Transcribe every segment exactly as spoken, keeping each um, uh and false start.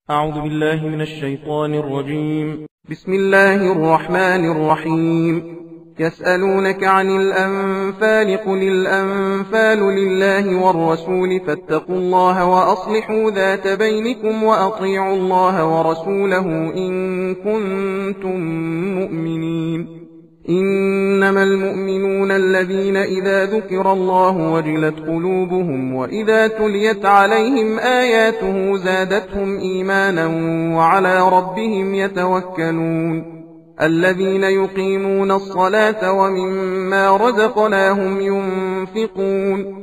أعوذ بالله من الشيطان الرجيم. بسم الله الرحمن الرحيم. يسألونك عن الأنفال قل الأنفال لله والرسول فاتقوا الله وأصلحوا ذات بينكم وأطيعوا الله ورسوله إن كنتم مؤمنين. إنما المؤمنون الذين إذا ذكر الله وجلت قلوبهم وإذا تليت عليهم آياته زادتهم إيمانا وعلى ربهم يتوكلون. الذين يقيمون الصلاة ومما رزقناهم ينفقون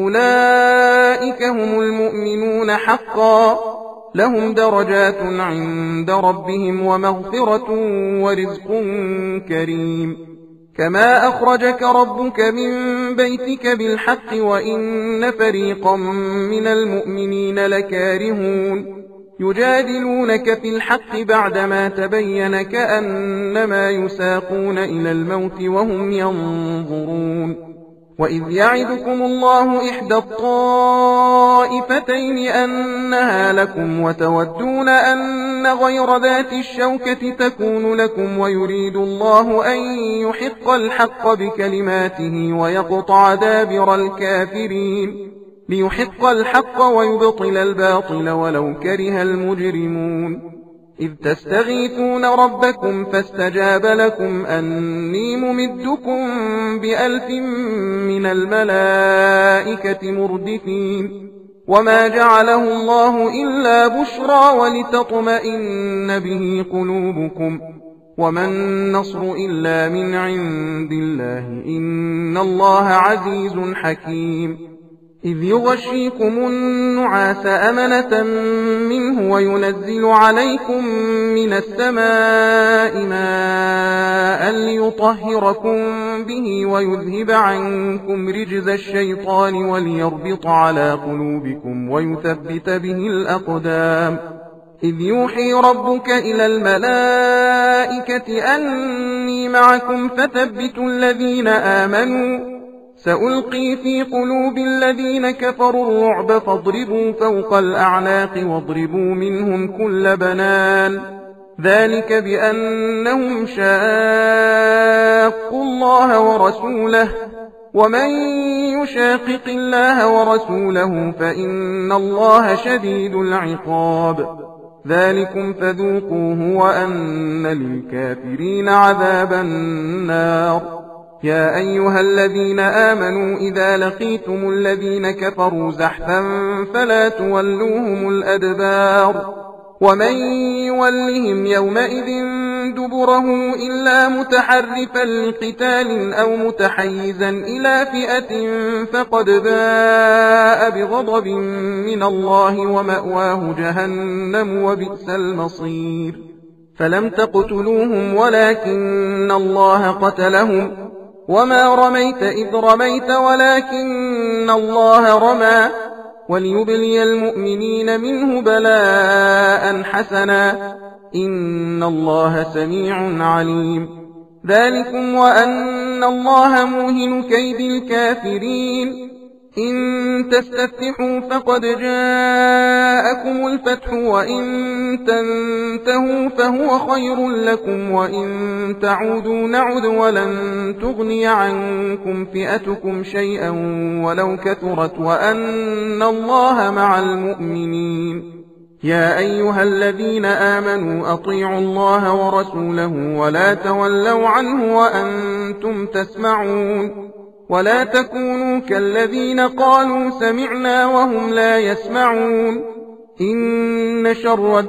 أولئك هم المؤمنون حقا لهم درجات عند ربهم ومغفرة ورزق كريم. كما أخرجك ربك من بيتك بالحق وإن فريقا من المؤمنين لكارهون يجادلونك في الحق بعدما تبين كأنما يساقون إلى الموت وهم ينظرون. وإذ يعدكم الله إحدى الطائفتين أنها لكم وتودون أن غير ذات الشوكة تكون لكم ويريد الله أن يحق الحق بكلماته ويقطع دابر الكافرين ليحق الحق ويبطل الباطل ولو كره المجرمون. إذ تستغيثون ربكم فاستجاب لكم أني ممدكم بألف من الملائكة مردفين. وما جعله الله إلا بشرى ولتطمئن به قلوبكم وما النصر إلا من عند الله إن الله عزيز حكيم. إذ يغشيكم النعاس أمنة منه وينزل عليكم من السماء ماء ليطهركم به ويذهب عنكم رجز الشيطان وليربط على قلوبكم ويثبت به الأقدام. إذ يوحي ربك إلى الملائكة أني معكم فثبتوا الذين آمنوا سألقي في قلوب الذين كفروا الرعب فاضربوا فوق الأعناق واضربوا منهم كل بنان. ذلك بأنهم شاقوا الله ورسوله ومن يشاقق الله ورسوله فإن الله شديد العقاب. ذلكم فذوقوه وأن للكافرين عذاب النار. يا أيها الذين آمنوا إذا لقيتم الذين كفروا زحفا فلا تولوهم الأدبار ومن يولهم يومئذ دبره إلا متحرفا لقتال أو متحيزا إلى فئة فقد باء بغضب من الله ومأواه جهنم وبئس المصير. فلم تقتلوهم ولكن الله قتلهم وما رميت إذ رميت ولكن الله رمى وليبلي المؤمنين منه بلاء حسنا إن الله سميع عليم. ذلكم وأن الله موهن كيد الكافرين. إن تستفتحوا فقد جاءكم الفتح وإن تنتهوا فهو خير لكم وإن تعودوا نعد ولن تغني عنكم فئتكم شيئا ولو كثرت وأن الله مع المؤمنين. يا أيها الذين آمنوا أطيعوا الله ورسوله ولا تولوا عنه وأنتم تسمعون. ولا تكونوا كالذين قالوا سمعنا وهم لا يسمعون. إن شر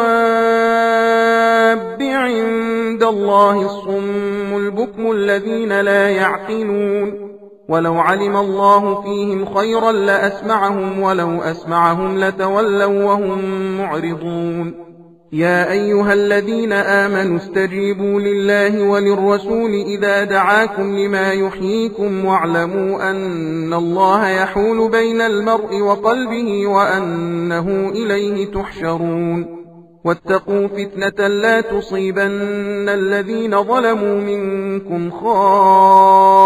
الدواب عند الله الصم البكم الذين لا يعقلون. ولو علم الله فيهم خيرا لأسمعهم ولو أسمعهم لتولوا وهم معرضون. يا أيها الذين آمنوا استجيبوا لله وللرسول إذا دعاكم لما يحييكم واعلموا أن الله يحول بين المرء وقلبه وأنه إليه تحشرون. واتقوا فتنة لا تصيبن الذين ظلموا منكم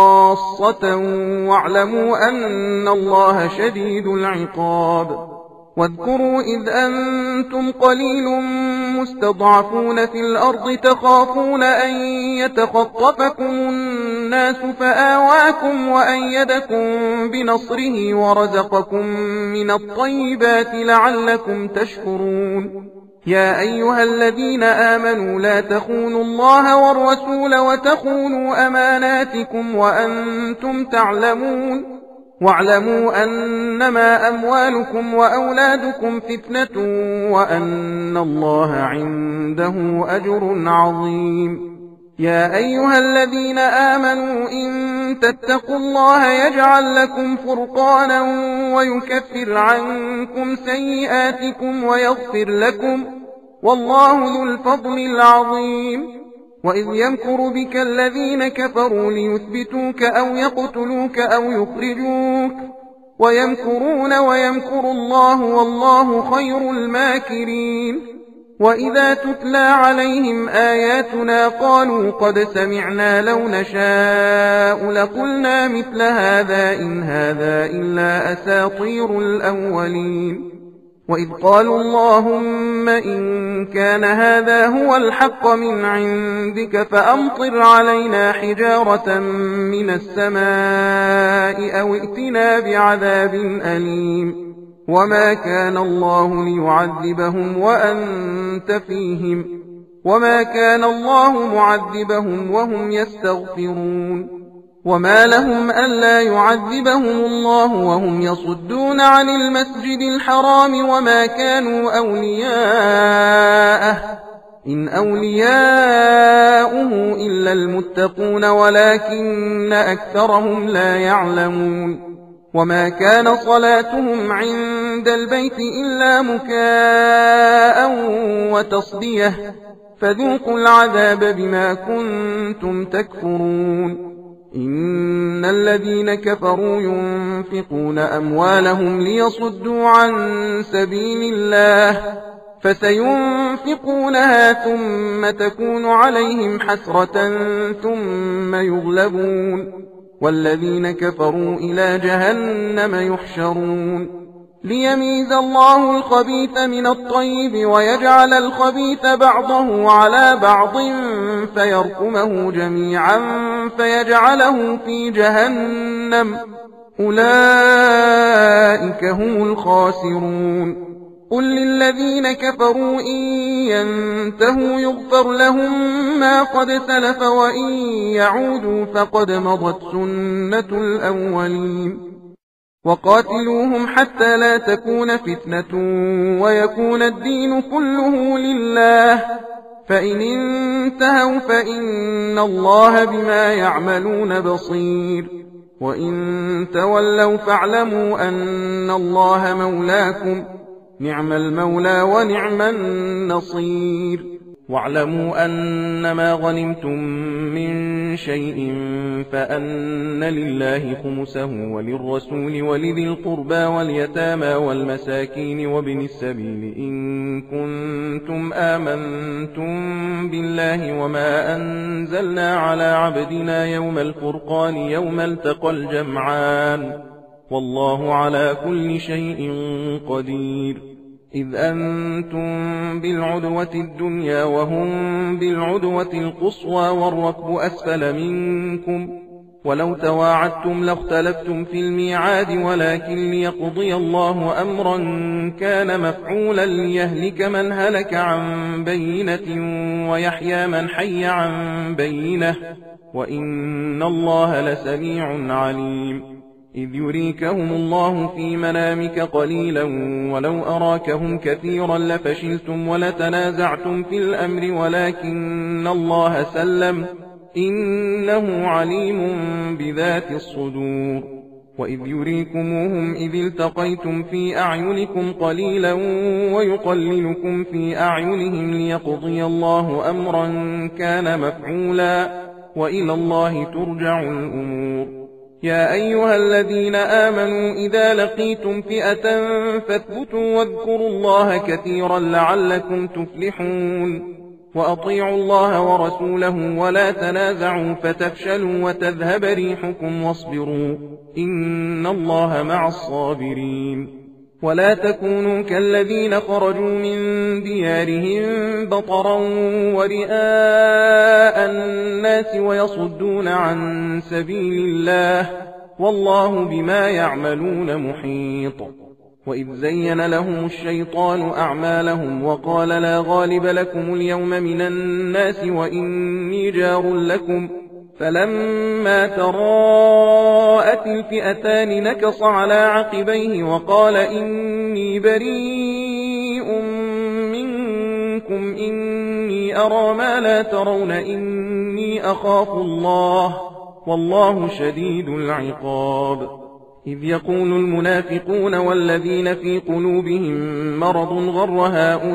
خاصة واعلموا أن الله شديد العقاب. واذكروا إذ أنتم قليل مستضعفون في الأرض تخافون أن يتخطفكم الناس فآواكم وأيدكم بنصره ورزقكم من الطيبات لعلكم تشكرون. يا أيها الذين آمنوا لا تخونوا الله والرسول وتخونوا أماناتكم وأنتم تعلمون واعلموا أنما أموالكم وأولادكم فتنة وأن الله عنده أجر عظيم. يا أيها الذين آمنوا إن تتقوا الله يجعل لكم فرقانا ويكفر عنكم سيئاتكم ويغفر لكم والله ذو الفضل العظيم. وإذ يمكر بك الذين كفروا ليثبتوك أو يقتلوك أو يخرجوك ويمكرون ويمكر الله والله خير الماكرين. وإذا تتلى عليهم آياتنا قالوا قد سمعنا لو نشاء لقلنا مثل هذا إن هذا إلا أساطير الأولين. وإذ قالوا اللهم إن كان هذا هو الحق من عندك فأمطر علينا حجارة من السماء أو ائتنا بعذاب أليم. وما كان الله ليعذبهم وأنت فيهم وما كان الله معذبهم وهم يستغفرون. وما لهم ألا يعذبهم الله وهم يصدون عن المسجد الحرام وما كانوا أولياءه إن أولياؤه إلا المتقون ولكن أكثرهم لا يعلمون. وما كان صلاتهم عند البيت إلا مكاء وتصدية فذوقوا العذاب بما كنتم تكفرون. إن الذين كفروا ينفقون أموالهم ليصدوا عن سبيل الله فسينفقونها ثم تكون عليهم حسرة ثم يغلبون والذين كفروا إلى جهنم يحشرون. ليميز الله الخبيث من الطيب ويجعل الخبيث بعضه على بعض فيركمه جميعا فيجعله في جهنم أولئك هم الخاسرون. قل للذين كفروا إن ينتهوا يغفر لهم ما قد سلف وإن يعودوا فقد مضت سنة الأولين. وقاتلوهم حتى لا تكون فتنة ويكون الدين كله لله فإن انتهوا فإن الله بما يعملون بصير. وإن تولوا فاعلموا أن الله مولاكم نعم المولى ونعم النصير. واعلموا أنما غنمتم من شيء فأن لله خمسه وللرسول ولذي القربى واليتامى والمساكين وابن السبيل إن كنتم آمنتم بالله وما أنزلنا على عبدنا يوم الفرقان يوم التقى الجمعان والله على كل شيء قدير. إذ أنتم بالعدوة الدنيا وهم بالعدوة القصوى والركب أسفل منكم ولو تواعدتم لاختلفتم في الميعاد ولكن ليقضي الله أمرا كان مفعولا ليهلك من هلك عن بينة ويحيى من حي عن بينة وإن الله لسميع عليم. إذ يريكهم الله في منامك قليلا ولو أراكهم كثيرا لفشلتم ولتنازعتم في الأمر ولكن الله سلم إنه عليم بذات الصدور. وإذ يريكموهم إذ التقيتم في أعينكم قليلا ويقللكم في أعينهم ليقضي الله أمرا كان مفعولا وإلى الله ترجع الأمور. يا أيها الذين آمنوا إذا لقيتم فئة فاثبتوا واذكروا الله كثيرا لعلكم تفلحون. وأطيعوا الله ورسوله ولا تنازعوا فتفشلوا وتذهب ريحكم واصبروا إن الله مع الصابرين. ولا تكونوا كالذين خرجوا من ديارهم بطرا ورئاء الناس ويصدون عن سبيل الله والله بما يعملون محيط. وإذ زين لهم الشيطان أعمالهم وقال لا غالب لكم اليوم من الناس وإني جار لكم فلما تراءت الفئتان نكص على عقبيه وقال إني بريء منكم إني أرى ما لا ترون إني أخاف الله والله شديد العقاب. إذ يقول المنافقون والذين في قلوبهم مرض غر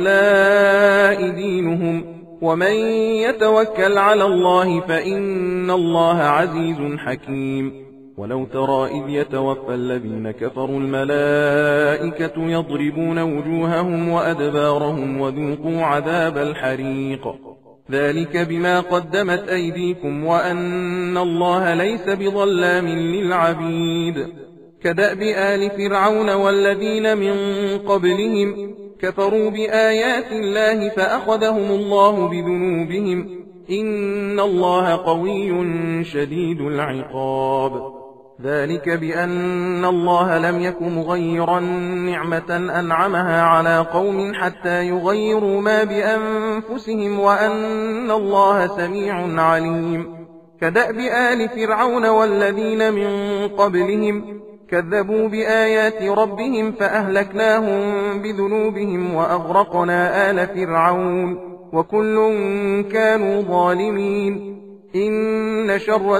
هؤلاء دينهم ومن يتوكل على الله فإن الله عزيز حكيم. ولو ترى إذ يتوفى الذين كفروا الملائكة يضربون وجوههم وأدبارهم وذوقوا عذاب الحريق ذلك بما قدمت أيديكم وأن الله ليس بظلام للعبيد. كدأب آل فرعون والذين من قبلهم كفروا بآيات الله فأخذهم الله بذنوبهم إن الله قوي شديد العقاب. ذلك بأن الله لم يك مغيرا نعمة أنعمها على قوم حتى يغيروا ما بأنفسهم وأن الله سميع عليم. كدأب آل فرعون والذين من قبلهم كذبوا بآيات ربهم فأهلكناهم بذنوبهم وأغرقنا آل فرعون وكل كانوا ظالمين. إن شر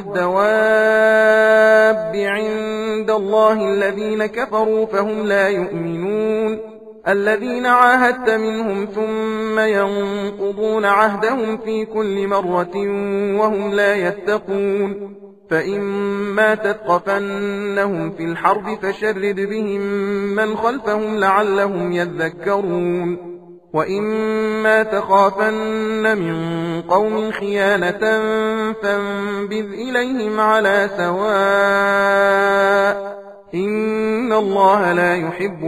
الدواب عند الله الذين كفروا فهم لا يؤمنون الذين عاهدت منهم ثم ينقضون عهدهم في كل مرة وهم لا يتقون. فإما تثقفنهم في الحرب فشرد بهم من خلفهم لعلهم يذكرون. وإما تخافن من قوم خيانة فانبذ إليهم على سواء إن الله لا يحب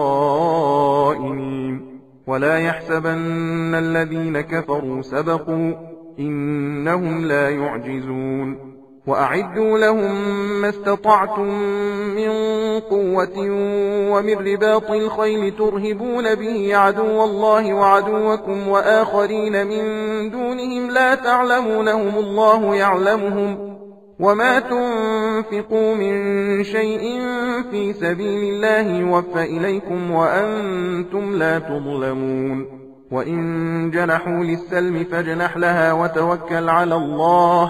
الخائنين. ولا يحسبن الذين كفروا سبقوا إنهم لا يعجزون. وأعدوا لهم ما استطعتم من قوة ومن رباط الخيل ترهبون به عدو الله وعدوكم وآخرين من دونهم لا تعلمونهم الله يعلمهم وما تنفقوا من شيء في سبيل الله يوفى إليكم وأنتم لا تظلمون. وإن جنحوا للسلم فاجنح لها وتوكل على الله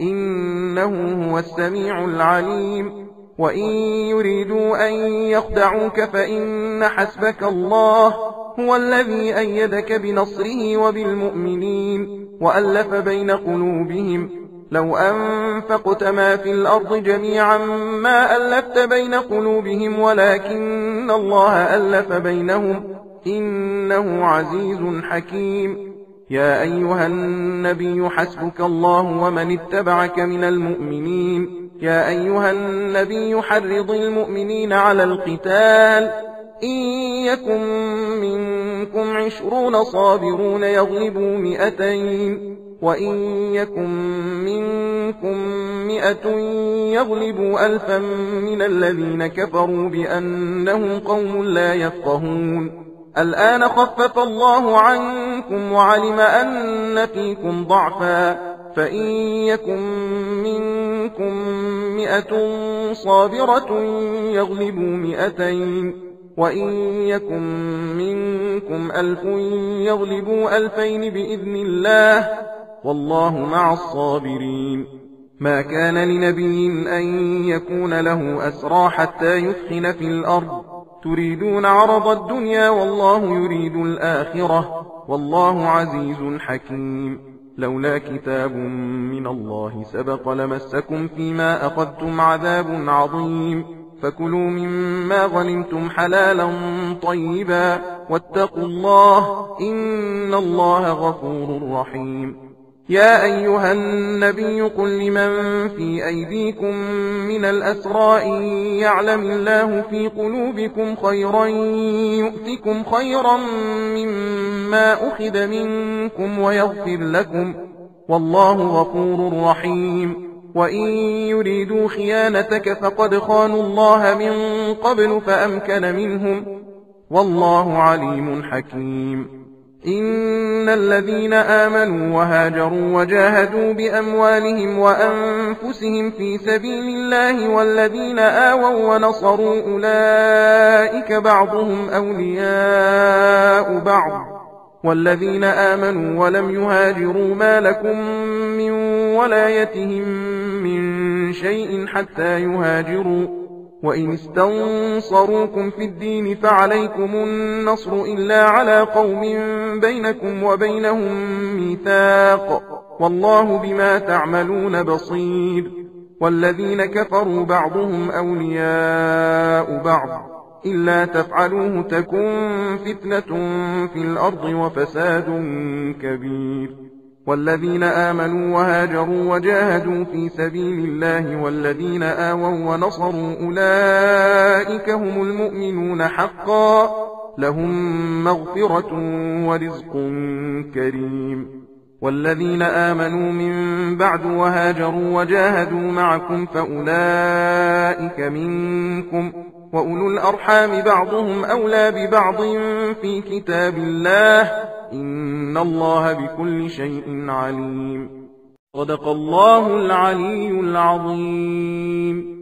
إنه هو السميع العليم. وإن يريدوا أن يخدعوك فإن حسبك الله هو الذي أيدك بنصره وبالمؤمنين وألف بين قلوبهم لو أنفقت ما في الأرض جميعا ما ألفت بين قلوبهم ولكن الله ألف بينهم إنه عزيز حكيم. يا أيها النبي حسبك الله ومن اتبعك من المؤمنين. يا أيها النبي حرض المؤمنين على القتال إن يكن منكم عشرون صابرون يغلبوا مئتين وإن يكن منكم مئة يغلبوا ألفا من الذين كفروا بأنهم قوم لا يفقهون. الآن خفف الله عنكم وعلم أن فيكم ضعفا فإن يكن منكم مئة صابرة يغلبوا مئتين وإن يكن منكم ألف يغلبوا ألفين بإذن الله والله مع الصابرين. ما كان لنبي أن يكون له أسرى حتى يثخن في الأرض تريدون عرض الدنيا والله يريد الآخرة والله عزيز حكيم. لولا كتاب من الله سبق لمسكم فيما أخذتم عذاب عظيم فكلوا مما غنمتم حلالا طيبا واتقوا الله إن الله غفور رحيم. يا أيها النبي قل لمن في أيديكم من الأسرى إن يعلم الله في قلوبكم خيرا يؤتكم خيرا مما أخذ منكم ويغفر لكم والله غفور رحيم وإن يريدوا خيانتك فقد خانوا الله من قبل فأمكن منهم والله عليم حكيم إن الذين آمنوا وهاجروا وجاهدوا بأموالهم وأنفسهم في سبيل الله والذين آووا ونصروا أولئك بعضهم أولياء بعض والذين آمنوا ولم يهاجروا ما لكم من ولايتهم من شيء حتى يهاجروا وإن استنصروكم في الدين فعليكم النصر إلا على قوم بينكم وبينهم ميثاق والله بما تعملون بصير والذين كفروا بعضهم أولياء بعض إلا تفعلوه تكن فتنة في الأرض وفساد كبير والذين آمنوا وهاجروا وجاهدوا في سبيل الله والذين آووا ونصروا أولئك هم المؤمنون حقا لهم مغفرة ورزق كريم والذين آمنوا من بعد وهاجروا وجاهدوا معكم فأولئك منكم وأولو الأرحام بعضهم أولى ببعض في كتاب الله إن الله بكل شيء عليم صدق الله العلي العظيم.